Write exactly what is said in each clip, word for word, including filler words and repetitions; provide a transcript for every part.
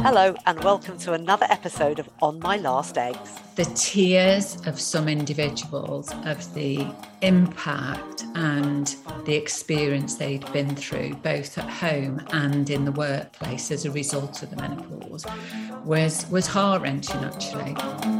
Hello and welcome to another episode of On My Last Eggs. The tears of some individuals, of the impact and the experience they'd been through, both at home and in the workplace as a result of the menopause, was, was heart-wrenching actually.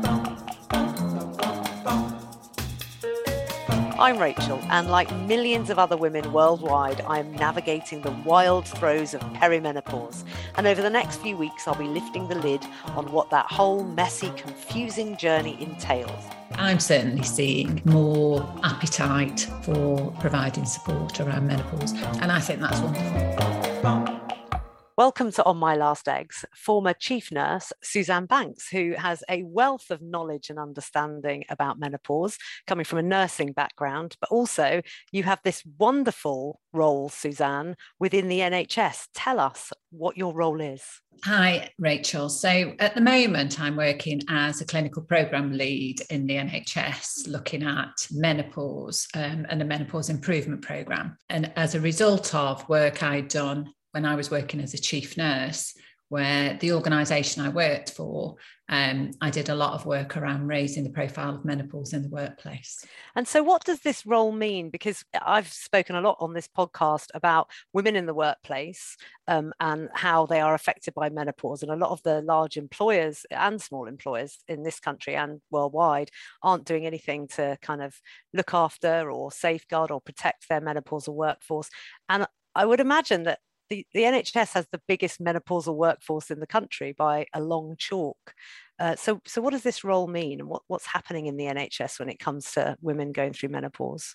I'm Rachel, and like millions of other women worldwide, I am navigating the wild throes of perimenopause. And over the next few weeks, I'll be lifting the lid on what that whole messy, confusing journey entails. I'm certainly seeing more appetite for providing support around menopause, and I think that's wonderful. Welcome to On My Last Eggs, former chief nurse Suzanne Banks, who has a wealth of knowledge and understanding about menopause, coming from a nursing background, but also you have this wonderful role, Suzanne, within the N H S. Tell us what your role is. Hi, Rachel. So at the moment, I'm working as a clinical programme lead in the N H S, looking at menopause um, and a menopause improvement programme. And as a result of work I'd done when I was working as a chief nurse, where the organisation I worked for, um, I did a lot of work around raising the profile of menopause in the workplace. And so what does this role mean? Because I've spoken a lot on this podcast about women in the workplace um, and how they are affected by menopause. And a lot of the large employers and small employers in this country and worldwide aren't doing anything to kind of look after or safeguard or protect their menopausal workforce. And I would imagine that The, the N H S has the biggest menopausal workforce in the country by a long chalk. Uh, so, so what does this role mean, and what, what's happening in the N H S when it comes to women going through menopause?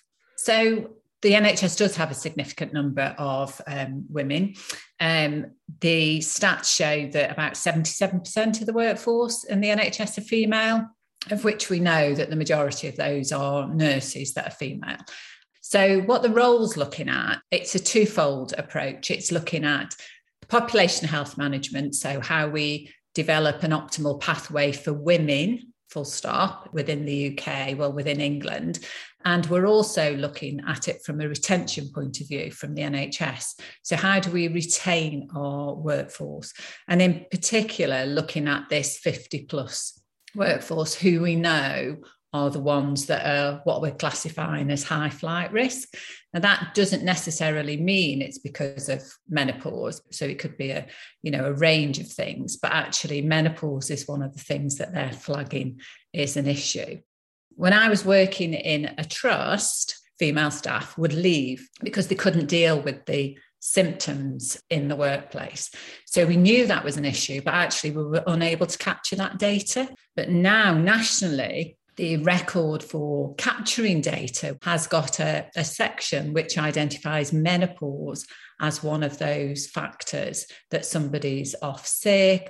So the N H S does have a significant number of um, women. Um, the stats show that about seventy-seven percent of the workforce in the N H S are female, of which we know that the majority of those are nurses that are female. So what the role's looking at, it's a twofold approach. It's looking at population health management, so how we develop an optimal pathway for women, full stop, within the U K, well, within England. And we're also looking at it from a retention point of view from the N H S. So how do we retain our workforce? And in particular, looking at this fifty plus workforce who we know are the ones that are what we're classifying as high flight risk. Now that doesn't necessarily mean it's because of menopause. So it could be a, you know, a range of things, but actually menopause is one of the things that they're flagging is an issue. When I was working in a trust, female staff would leave because they couldn't deal with the symptoms in the workplace. So we knew that was an issue, but actually we were unable to capture that data. But now nationally, the record for capturing data has got a, a section which identifies menopause as one of those factors that somebody's off sick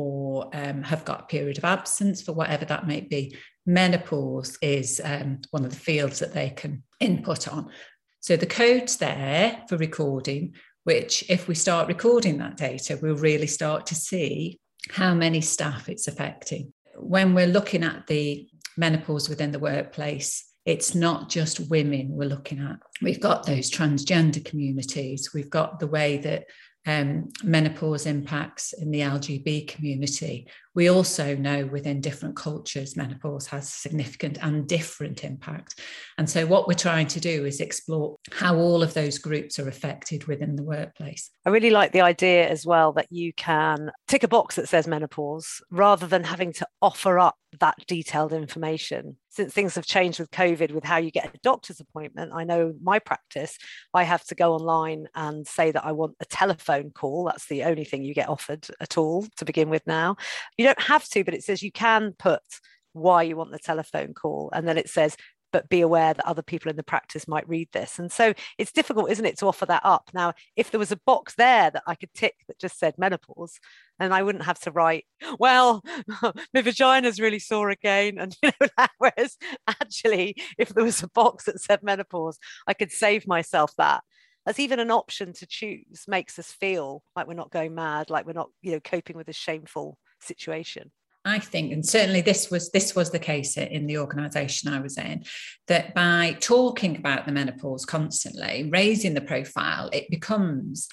or um, have got a period of absence for whatever that may be. Menopause is um, one of the fields that they can input on. So the code's there for recording, which if we start recording that data, we'll really start to see how many staff it's affecting. When we're looking at the menopause within the workplace, it's not just women we're looking at. We've got those transgender communities. We've got the way that um, menopause impacts in the L G B T community. We also know within different cultures, menopause has significant and different impact. And so what we're trying to do is explore how all of those groups are affected within the workplace. I really like the idea as well that you can tick a box that says menopause rather than having to offer up that detailed information. Since things have changed with COVID, with how you get a doctor's appointment, I know my practice, I have to go online and say that I want a telephone call. That's the only thing you get offered at all to begin with now. You don't have to, but it says you can put why you want the telephone call. And then it says, but be aware that other people in the practice might read this. And so it's difficult, isn't it, to offer that up. Now, if there was a box there that I could tick that just said menopause, then I wouldn't have to write, well, my vagina's really sore again. And you know, whereas actually, if there was a box that said menopause, I could save myself that. As even an option to choose makes us feel like we're not going mad, like we're not, you know, coping with a shameful situation. I think, and certainly this was this was the case in the organisation I was in, that by talking about the menopause constantly, raising the profile, it becomes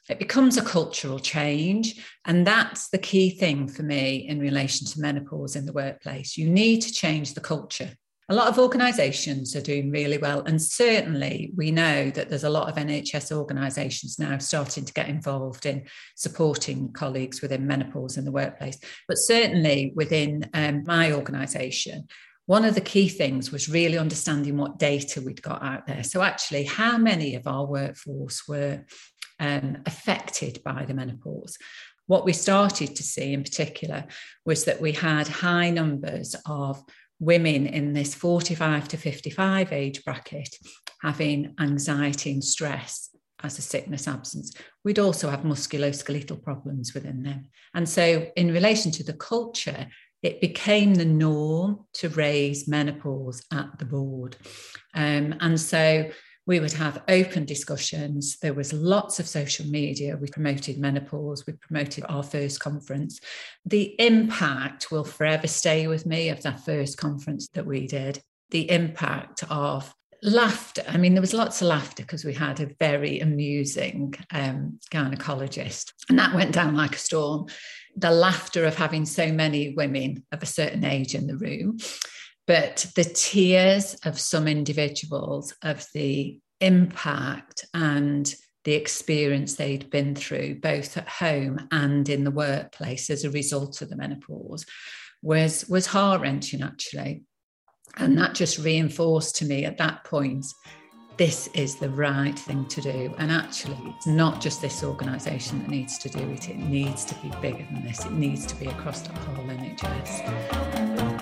It becomes a cultural change. And that's the key thing for me in relation to menopause in the workplace. You need to change the culture. A lot of organisations are doing really well. And certainly we know that there's a lot of N H S organisations now starting to get involved in supporting colleagues within menopause in the workplace. But certainly within um, my organisation, one of the key things was really understanding what data we'd got out there. So actually, how many of our workforce were um, affected by the menopause? What we started to see in particular was that we had high numbers of women in this forty-five to fifty-five age bracket having anxiety and stress as a sickness absence. We'd also have musculoskeletal problems within them. And so in relation to the culture, it became the norm to raise menopause at the board. Um, and so we would have open discussions. There was lots of social media. We promoted menopause. We promoted our first conference. The impact will forever stay with me of that first conference that we did. The impact of laughter. I mean, there was lots of laughter because we had a very amusing um, gynecologist, and that went down like a storm. The laughter of having so many women of a certain age in the room, but the tears of some individuals of the impact and the experience they'd been through, both at home and in the workplace as a result of the menopause, was, was heart-wrenching, actually. And that just reinforced to me at that point, this is the right thing to do. And actually, it's not just this organisation that needs to do it. It needs to be bigger than this. It needs to be across the whole N H S.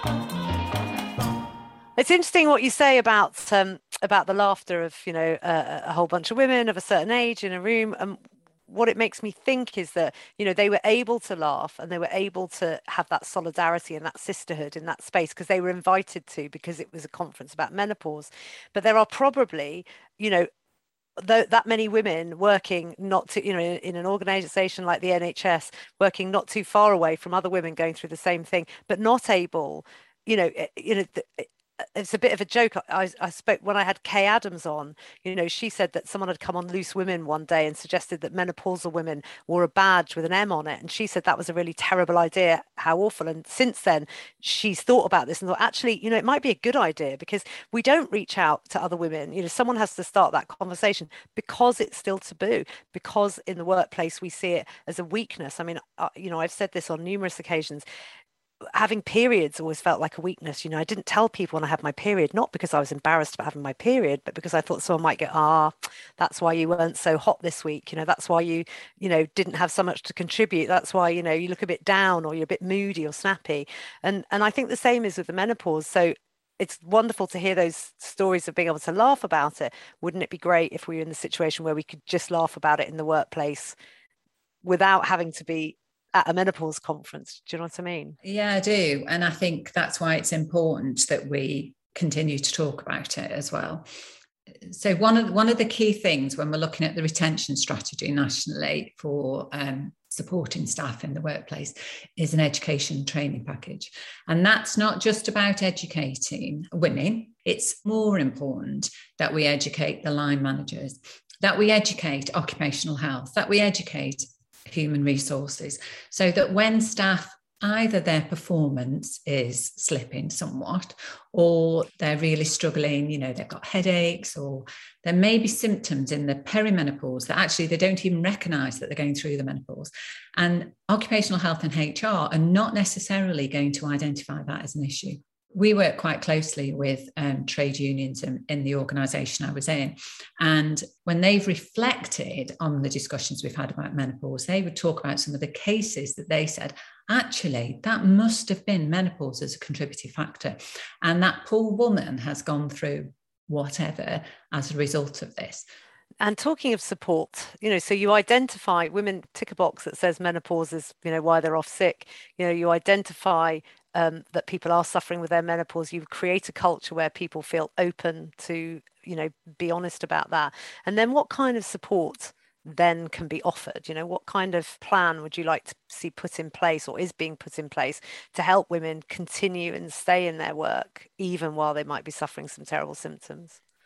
It's interesting what you say about um, about the laughter of, you know, a, a whole bunch of women of a certain age in a room. And what it makes me think is that, you know, they were able to laugh and they were able to have that solidarity and that sisterhood in that space because they were invited to, because it was a conference about menopause. But there are probably, you know, th- that many women working not to, you know, in, in an organization like the N H S, working not too far away from other women going through the same thing, but not able, you know, you know, th- it's a bit of a joke. I, I spoke when I had Kay Adams on, you know, she said that someone had come on Loose Women one day and suggested that menopausal women wore a badge with an M on it. And she said that was a really terrible idea. How awful. And since then, she's thought about this and thought, actually, you know, it might be a good idea because we don't reach out to other women. You know, someone has to start that conversation because it's still taboo, because in the workplace, we see it as a weakness. I mean, uh, you know, I've said this on numerous occasions. Having periods always felt like a weakness. You know, I didn't tell people when I had my period, not because I was embarrassed about having my period, but because I thought someone might go, ah, that's why you weren't so hot this week. You know, that's why you, you know, didn't have so much to contribute. That's why, you know, you look a bit down or you're a bit moody or snappy. And and I think the same is with the menopause. So it's wonderful to hear those stories of being able to laugh about it. Wouldn't it be great if we were in the situation where we could just laugh about it in the workplace without having to be at a menopause conference? Do you know what I mean? Yeah, I do. And I think that's why it's important that we continue to talk about it as well. So one of, one of the key things when we're looking at the retention strategy nationally for um, supporting staff in the workplace is an education training package. And that's not just about educating women. It's more important that we educate the line managers, that we educate occupational health, that we educate human resources, so that when staff, either their performance is slipping somewhat or they're really struggling, you know, they've got headaches or there may be symptoms in the perimenopause that actually they don't even recognise that they're going through the menopause. And occupational health and H R are not necessarily going to identify that as an issue. We work quite closely with um, trade unions in, in the organisation I was in. And when they've reflected on the discussions we've had about menopause, they would talk about some of the cases that they said, actually, that must have been menopause as a contributing factor. And that poor woman has gone through whatever as a result of this. And talking of support, you know, so you identify, women tick a box that says menopause is, you know, why they're off sick. You know, you identify um, that people are suffering with their menopause. You create a culture where people feel open to, you know, be honest about that. And then what kind of support then can be offered? You know, what kind of plan would you like to see put in place or is being put in place to help women continue and stay in their work, even while they might be suffering some terrible symptoms?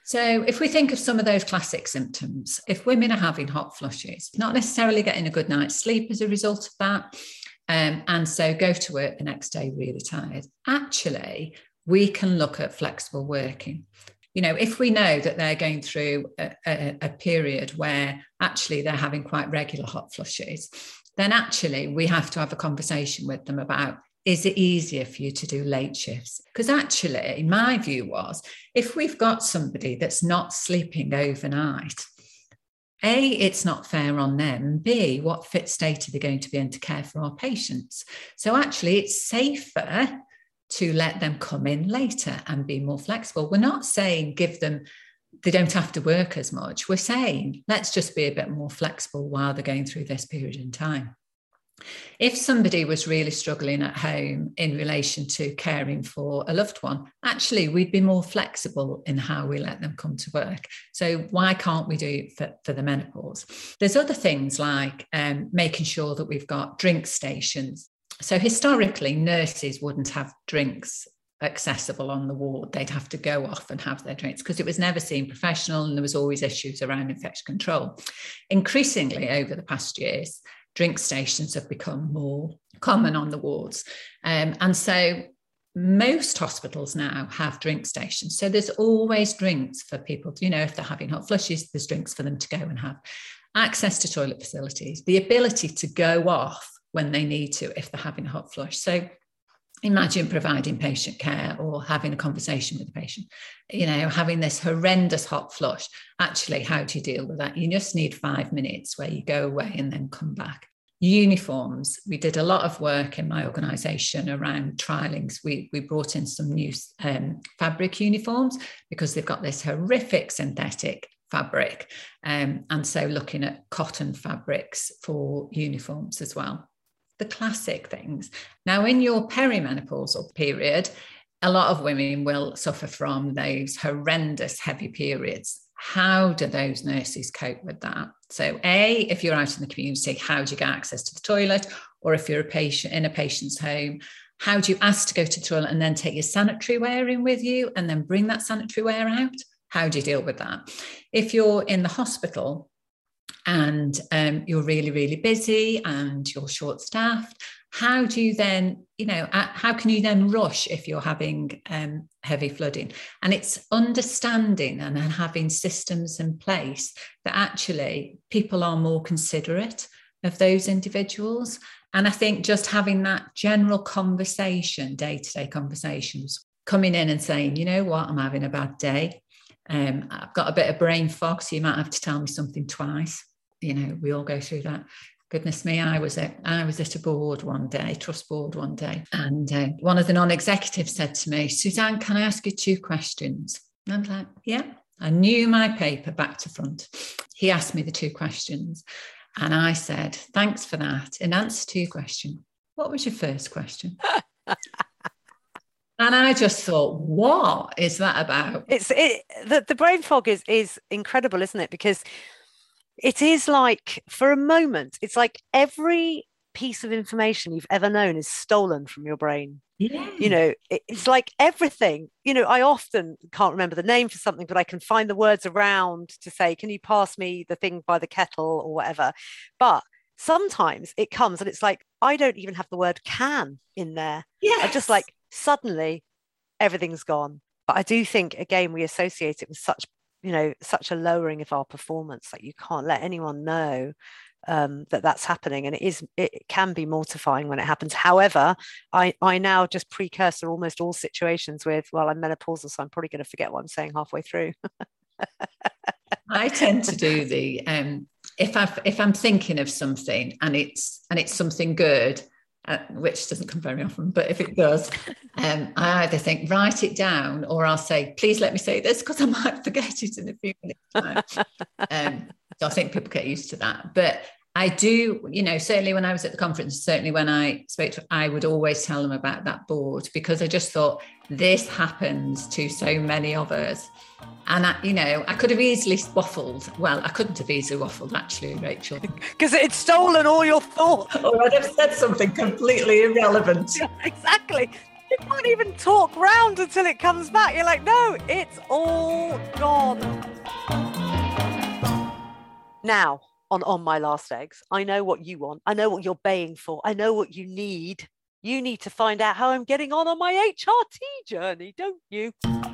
So if we think of some of those classic symptoms, if women are having hot flushes, not necessarily getting a good night's sleep as a result of that, um, and so go to work the next day really tired, actually, we can look at flexible working. You know, if we know that they're going through a, a, a period where actually they're having quite regular hot flushes, then actually we have to have a conversation with them about, is it easier for you to do late shifts? Because actually, my view was, if we've got somebody that's not sleeping overnight, A, it's not fair on them. B, what fit state are they going to be in to care for our patients? So actually, it's safer to let them come in later and be more flexible. We're not saying give them, they don't have to work as much. We're saying, let's just be a bit more flexible while they're going through this period in time. If somebody was really struggling at home in relation to caring for a loved one, actually, we'd be more flexible in how we let them come to work. So why can't we do it for, for the menopause? There's other things like um, making sure that we've got drink stations. So historically, nurses wouldn't have drinks accessible on the ward. They'd have to go off and have their drinks because it was never seen professional and there was always issues around infection control. Increasingly over the past years, drink stations have become more common on the wards. Um, and so most hospitals now have drink stations. So there's always drinks for people, you know, if they're having hot flushes, there's drinks for them to go and have. Access to toilet facilities, the ability to go off when they need to if they're having a hot flush. So imagine providing patient care or having a conversation with the patient, you know, having this horrendous hot flush. Actually, how do you deal with that? You just need five minutes where you go away and then come back. Uniforms. We did a lot of work in my organisation around trialings. We, we brought in some new um, fabric uniforms because they've got this horrific synthetic fabric. Um, and so looking at cotton fabrics for uniforms as well. The classic things. Now, in your perimenopausal period, a lot of women will suffer from those horrendous heavy periods. How do those nurses cope with that? So, A, if you're out in the community, how do you get access to the toilet? Or if you're a patient in a patient's home, how do you ask to go to the toilet and then take your sanitary wear in with you and then bring that sanitary wear out? How do you deal with that? If you're in the hospital, and um, you're really, really busy and you're short-staffed, how do you then, you know, how can you then rush if you're having um, heavy flooding? And it's understanding and having systems in place that actually people are more considerate of those individuals. And I think just having that general conversation, day-to-day conversations, coming in and saying, you know what, I'm having a bad day. Um, I've got a bit of brain fog, so you might have to tell me something twice. You know, we all go through that. Goodness me, I was at I was at a board one day, trust board one day, and uh, one of the non-executives said to me, Suzanne, can I ask you two questions? And I was like, yeah. I knew my paper back to front. He asked me the two questions, and I said, thanks for that. In answer to your question, what was your first question? And I just thought, what is that about? It's it, the, the brain fog is is incredible, isn't it? Because it is like, for a moment, it's like every piece of information you've ever known is stolen from your brain. Yeah. You know, it, it's like everything. You know, I often can't remember the name for something, but I can find the words around to say, can you pass me the thing by the kettle or whatever? But sometimes it comes and it's like, I don't even have the word can in there. Yeah. I just like, suddenly everything's gone. But I do think, again, we associate it with such, you know, such a lowering of our performance. Like, you can't let anyone know um, that that's happening, and it is, it can be mortifying when it happens. However, I I now just precursor almost all situations with, well, I'm menopausal, so I'm probably going to forget what I'm saying halfway through. I tend to do the um, if I if I'm thinking of something and it's and it's something good. Uh, which doesn't come very often, but if it does, um, I either think, write it down, or I'll say, please let me say this because I might forget it in a few minutes' time. um, so I think people get used to that. But I do, you know, certainly when I was at the conference, certainly when I spoke to, I would always tell them about that board, because I just thought, this happens to so many of us. And, I, you know, I could have easily waffled. Well, I couldn't have easily waffled, actually, Rachel. Because it's stolen all your thoughts. Or I'd have said something completely irrelevant. Yeah, exactly. You can't even talk round until it comes back. You're like, no, it's all gone. Now, on On My Last Eggs, I know what you want. I know what you're baying for. I know what you need. You need to find out how I'm getting on on my H R T journey, don't you?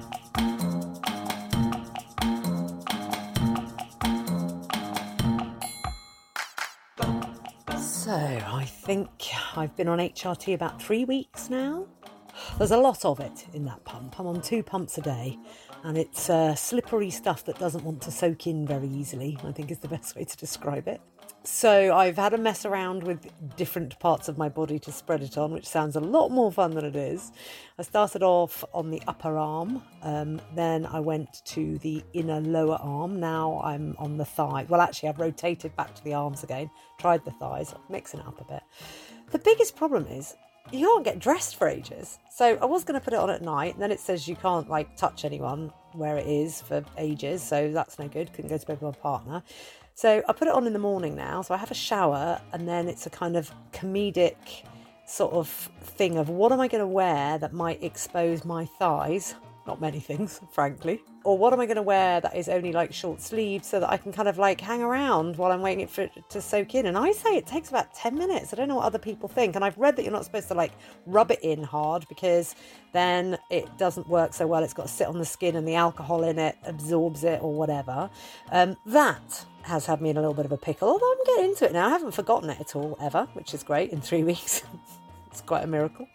So I think I've been on H R T about three weeks now. There's a lot of it in that pump. I'm on two pumps a day, and it's uh, slippery stuff that doesn't want to soak in very easily, I think is the best way to describe it. So I've had a mess around with different parts of my body to spread it on, which sounds a lot more fun than it is. I started off on the upper arm, um, then I went to the inner lower arm. Now I'm on the thigh. Well, actually, I've rotated back to the arms again, tried the thighs, mixing it up a bit. The biggest problem is you can't get dressed for ages. So I was going to put it on at night, and then it says you can't like touch anyone where it is for ages. So that's no good. Couldn't go to bed with my partner. So I put it on in the morning now. So I have a shower, and then it's a kind of comedic sort of thing of what am I going to wear that might expose my thighs? Not many things, frankly. Or what am I going to wear that is only like short sleeved so that I can kind of like hang around while I'm waiting for it to soak in. And I say it takes about ten minutes. I don't know what other people think. And I've read that you're not supposed to like rub it in hard because then it doesn't work so well. It's got to sit on the skin and the alcohol in it absorbs it or whatever. Um, that has had me in a little bit of a pickle, although I'm getting into it now. I haven't forgotten it at all ever, which is great in three weeks. It's quite a miracle.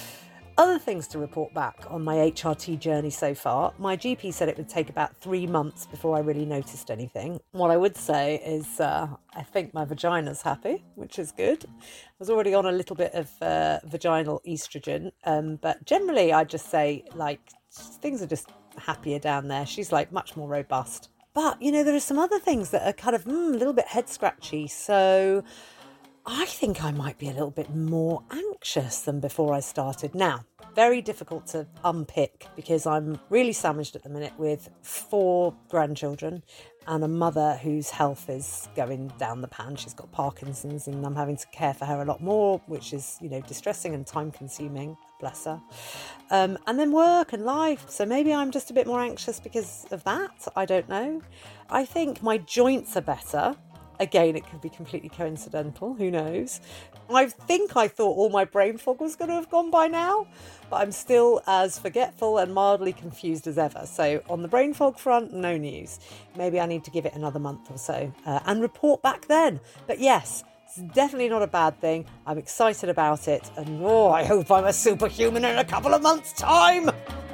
Other things to report back on my H R T journey so far. My G P said it would take about three months before I really noticed anything. What I would say is uh, I think my vagina's happy, which is good. I was already on a little bit of uh, vaginal estrogen, um, but generally I just say like things are just happier down there. She's like much more robust. But, you know, there are some other things that are kind of mm, a little bit head scratchy. So I think I might be a little bit more anxious than before I started. Now, very difficult to unpick because I'm really sandwiched at the minute with four grandchildren and a mother whose health is going down the pan. She's got Parkinson's and I'm having to care for her a lot more, which is, you know, distressing and time consuming. Bless her. Um, and then work and life. So maybe I'm just a bit more anxious because of that. I don't know. I think my joints are better. Again, it could be completely coincidental. Who knows? I think I thought all my brain fog was going to have gone by now, but I'm still as forgetful and mildly confused as ever. So on the brain fog front, no news. Maybe I need to give it another month or so uh, and report back then. But yes, it's definitely not a bad thing. I'm excited about it. And oh, I hope I'm a superhuman in a couple of months' time.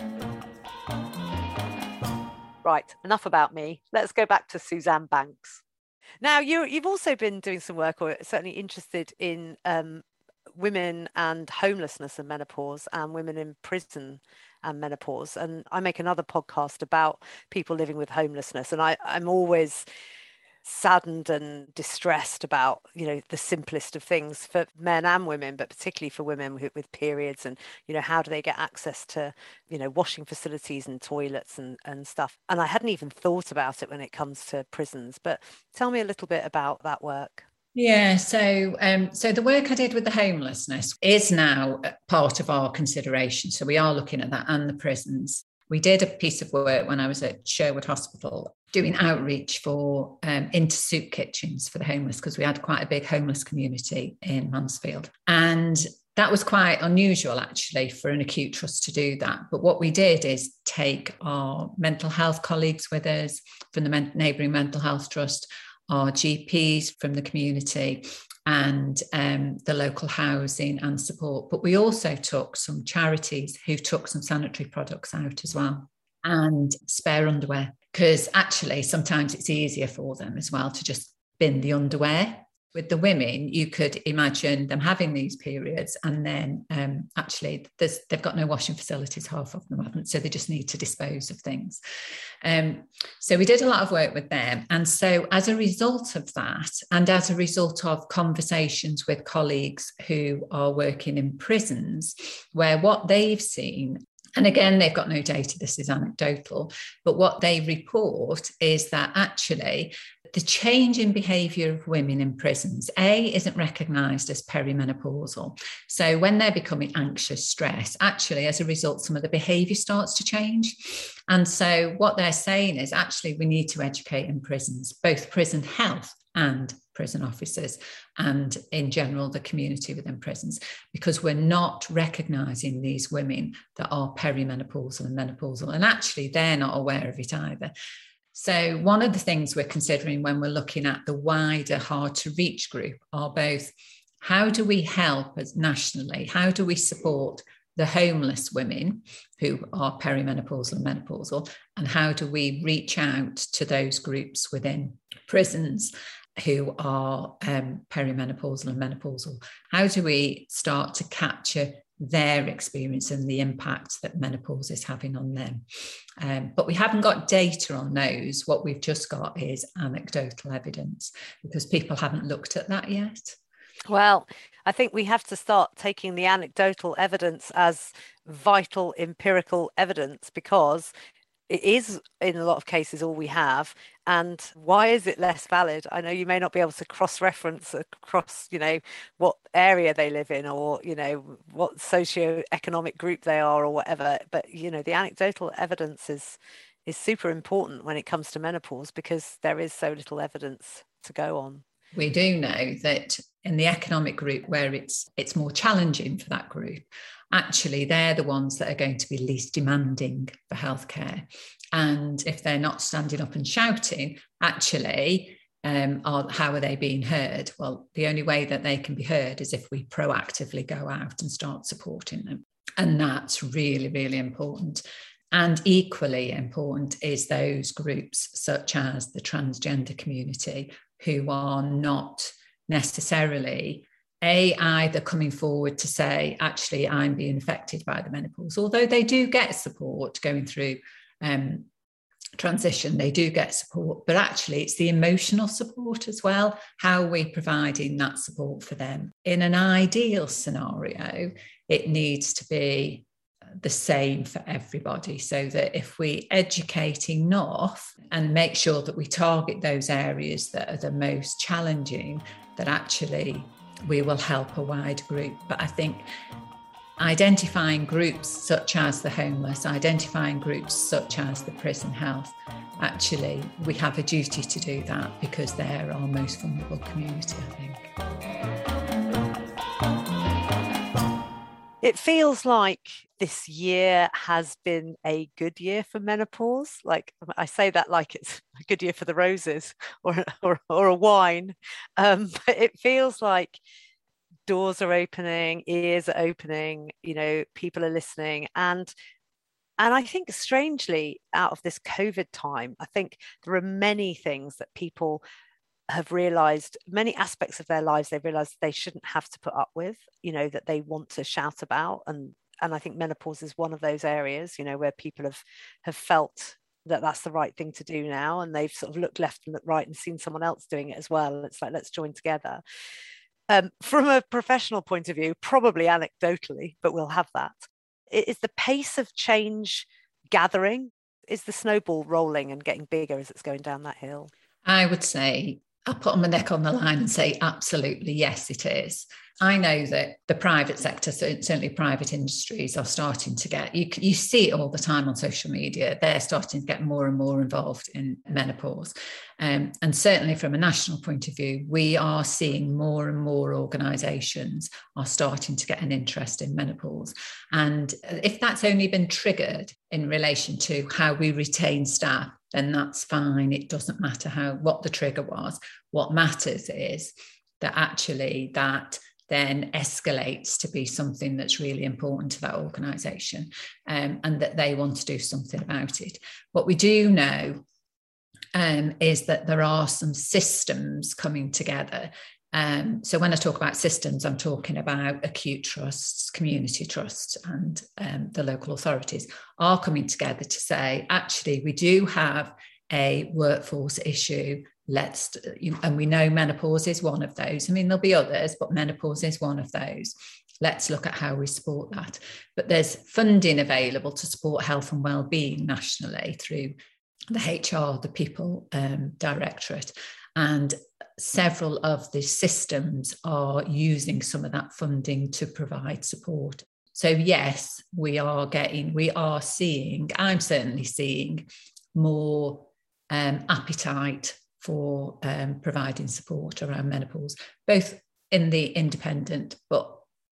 Right, enough about me. Let's go back to Suzanne Banks. Now, you, you've also been doing some work, or certainly interested in um, women and homelessness and menopause, and women in prison and menopause. And I make another podcast about people living with homelessness. And I, I'm always saddened and distressed about, you know, the simplest of things for men and women, but particularly for women with, with periods, and, you know, how do they get access to, you know, washing facilities and toilets and, and stuff. And I hadn't even thought about it when it comes to prisons, but tell me a little bit about that work. Yeah, so um, so the work I did with the homelessness is now part of our consideration. So we are looking at that and the prisons. We did a piece of work when I was at Sherwood Hospital doing outreach for um, into soup kitchens for the homeless, because we had quite a big homeless community in Mansfield. And that was quite unusual, actually, for an acute trust to do that. But what we did is take our mental health colleagues with us from the men- neighbouring mental health trust, our G Ps from the community, and um, the local housing and support. But we also took some charities who took some sanitary products out as well, and spare underwear, because actually sometimes it's easier for them as well to just bin the underwear. With the women, you could imagine them having these periods and then um, actually there's, they've got no washing facilities, half of them haven't, so they just need to dispose of things. Um, so we did a lot of work with them. And so as a result of that, and as a result of conversations with colleagues who are working in prisons, where what they've seen, and again, they've got no data, this is anecdotal, but what they report is that actually The change in behaviour of women in prisons, A, isn't recognised as perimenopausal. So when they're becoming anxious, stressed, actually, as a result, some of the behaviour starts to change. And so what they're saying is actually we need to educate in prisons, both prison health and prison officers, and in general, the community within prisons, because we're not recognising these women that are perimenopausal and menopausal. And actually, they're not aware of it either. So one of the things we're considering when we're looking at the wider hard to reach group are both how do we help as nationally, how do we support the homeless women who are perimenopausal and menopausal, and how do we reach out to those groups within prisons who are um, perimenopausal and menopausal? How do we start to capture their experience and the impact that menopause is having on them? Um, but we haven't got data on those. What we've just got is anecdotal evidence, because people haven't looked at that yet. Well, I think we have to start taking the anecdotal evidence as vital empirical evidence, because it is in a lot of cases all we have. And why is it less valid? I know you may not be able to cross-reference across, you know, what area they live in, or, you know, what socio-economic group they are, or whatever. But, you know, the anecdotal evidence is is super important when it comes to menopause, because there is so little evidence to go on. We do know that in the economic group where it's it's more challenging for that group, actually they're the ones that are going to be least demanding for healthcare. And if they're not standing up and shouting, actually, um, are, how are they being heard? Well, the only way that they can be heard is if we proactively go out and start supporting them. And that's really, really important. And equally important is those groups such as the transgender community, who are not necessarily a either coming forward to say, actually, I'm being affected by the menopause, although they do get support going through um, transition, they do get support, but actually it's the emotional support as well. How are we providing that support for them? In an ideal scenario, it needs to be the same for everybody, so that if we educate enough and make sure that we target those areas that are the most challenging, that actually we will help a wide group. But I think identifying groups such as the homeless, identifying groups such as the prison health, actually we have a duty to do that, because they're our most vulnerable community, I think. It feels like this year has been a good year for menopause. Like, I say that like it's a good year for the roses, or or, or a wine. Um, but it feels like doors are opening, ears are opening, you know, people are listening. And and I think strangely, out of this COVID time, I think there are many things that people have realized, many aspects of their lives they've realized they shouldn't have to put up with, you know, that they want to shout about. And and I think menopause is one of those areas, you know, where people have have felt that that's the right thing to do now, and they've sort of looked left and looked right and seen someone else doing it as well. It's like, let's join together. Um, from a professional point of view, probably anecdotally, but we'll have that. Is the pace of change gathering? Is the snowball rolling and getting bigger as it's going down that hill? I would say, I'll put my neck on the line and say absolutely yes, it is. I know that the private sector, certainly private industries, are starting to get, you, you see it all the time on social media, they're starting to get more and more involved in menopause. Um, and certainly from a national point of view, we are seeing more and more organisations are starting to get an interest in menopause. And if that's only been triggered in relation to how we retain staff, then that's fine. It doesn't matter how what the trigger was. What matters is that actually that then escalates to be something that's really important to that organisation, um, and that they want to do something about it. What we do know um, is that there are some systems coming together. Um, so when I talk about systems, I'm talking about acute trusts, community trusts, and um, the local authorities are coming together to say, actually, we do have a workforce issue. Let's, and we know menopause is one of those. I mean, there'll be others, but menopause is one of those. Let's look at how we support that. But there's funding available to support health and wellbeing nationally through the H R, the People um, Directorate, and several of the systems are using some of that funding to provide support. So yes, we are getting, we are seeing, I'm certainly seeing more um, appetite for um, providing support around menopause, both in the independent, but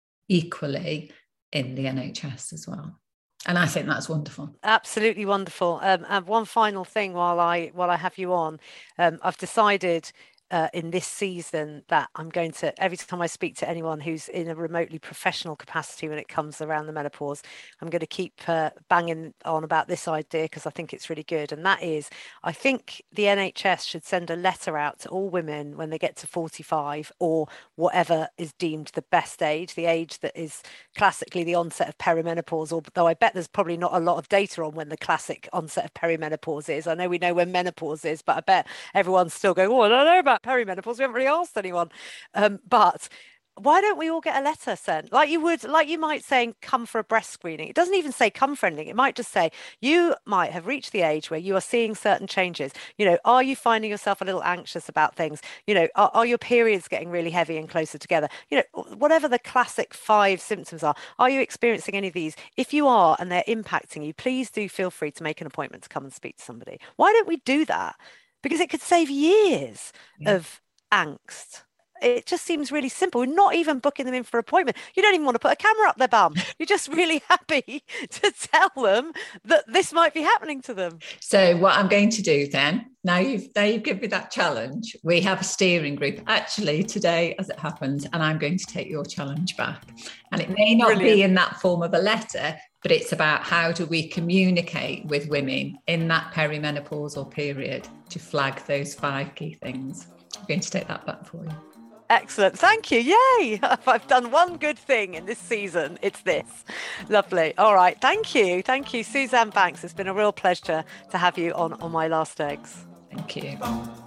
equally in the N H S as well. And I think that's wonderful. Absolutely wonderful. Um, and one final thing while I while I have you on, um, I've decided uh, in this season that I'm going to, every time I speak to anyone who's in a remotely professional capacity when it comes around the menopause, I'm going to keep uh, banging on about this idea because I think it's really good. And that is, I think the N H S should send a letter out to all women when they get to forty-five or whatever is deemed the best age, the age that is classically the onset of perimenopause, although I bet there's probably not a lot of data on when the classic onset of perimenopause is. I know we know when menopause is, but I bet everyone's still going, oh, I don't know about perimenopause. We haven't really asked anyone. Um, but why don't we all get a letter sent like you would, like you might saying, come for a breast screening? It doesn't even say come for anything. It might just say you might have reached the age where you are seeing certain changes. You know, are you finding yourself a little anxious about things? You know, are, are your periods getting really heavy and closer together? You know, whatever the classic five symptoms are, are you experiencing any of these? If you are and they're impacting you, please do feel free to make an appointment to come and speak to somebody. Why don't we do that? Because it could save years yeah. of angst. It just seems really simple. We're not even booking them in for an appointment. You don't even want to put a camera up their bum. You're just really happy to tell them that this might be happening to them. So what I'm going to do then, now you've, now you've given me that challenge, we have a steering group actually today as it happens, and I'm going to take your challenge back. And it may not Brilliant. Be in that form of a letter, but it's about how do we communicate with women in that perimenopausal period to flag those five key things. I'm going to take that back for you. Excellent. Thank you. Yay. I've done one good thing in this season. It's this. Lovely. All right. Thank you. Thank you, Suzanne Banks. It's been a real pleasure to have you on, on My Last Eggs. Thank you.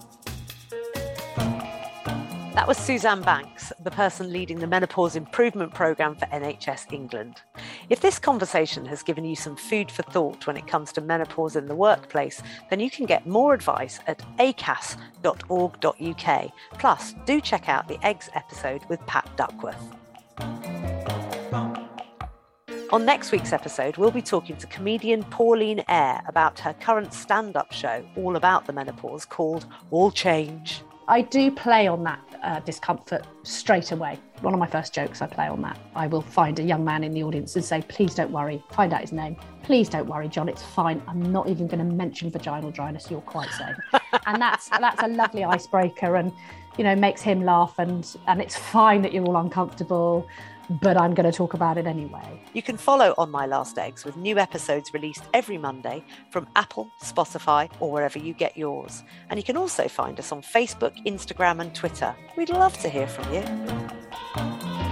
That was Suzanne Banks, the person leading the Menopause Improvement Programme for N H S England. If this conversation has given you some food for thought when it comes to menopause in the workplace, then you can get more advice at a c a s dot org dot u k. Plus, do check out the Eggs episode with Pat Duckworth. On next week's episode, we'll be talking to comedian Pauline Eyre about her current stand-up show all about the menopause called All Change. I do play on that uh, discomfort straight away. One of my first jokes, I play on that. I will find a young man in the audience and say, please don't worry, find out his name. Please don't worry, John, it's fine. I'm not even going to mention vaginal dryness, you're quite safe. And that's that's a lovely icebreaker and, you know, makes him laugh and, and it's fine that you're all uncomfortable, but I'm going to talk about it anyway. You can follow On My Last Eggs with new episodes released every Monday from Apple, Spotify, or wherever you get yours. And you can also find us on Facebook, Instagram, and Twitter. We'd love to hear from you.